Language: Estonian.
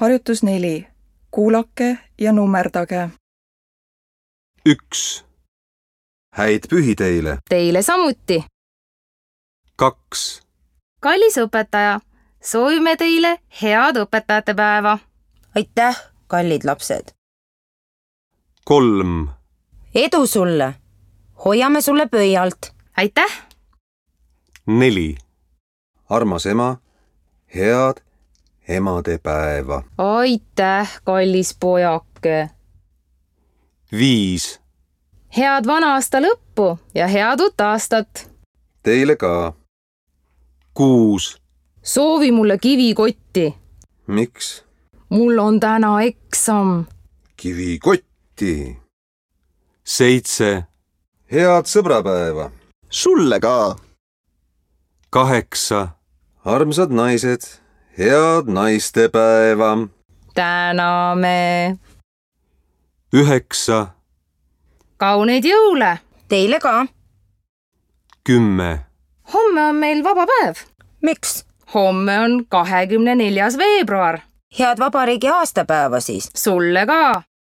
Harjutus 4. Kuulake ja nummerdage. 1. Häid pühi teile. Teile samuti. 2. Kallis õpetaja, soovime teile head õpetajate päeva. Aitäh, kallid lapsed. 3. Edu sulle. Hoiame sulle pöialt. Aitäh! 4. Armas ema, head emadepäeva. Aitäh, kallis pojake! 5. Head vana aasta lõppu ja head uut aastat! Teile ka. 6. Soovi mulle kivikotti. Miks? Mul on täna eksam. Kivikotti. 7. Head sõbrapäeva. Sulle ka. 8. Armsad naised, head naistepäeva. Täname. 9. Kauneid jõule. Teile ka. 10. Homme on meil vaba päev. Miks? Homme on 24. veebruar. Head vabariigi aastapäeva siis. Sulle ka.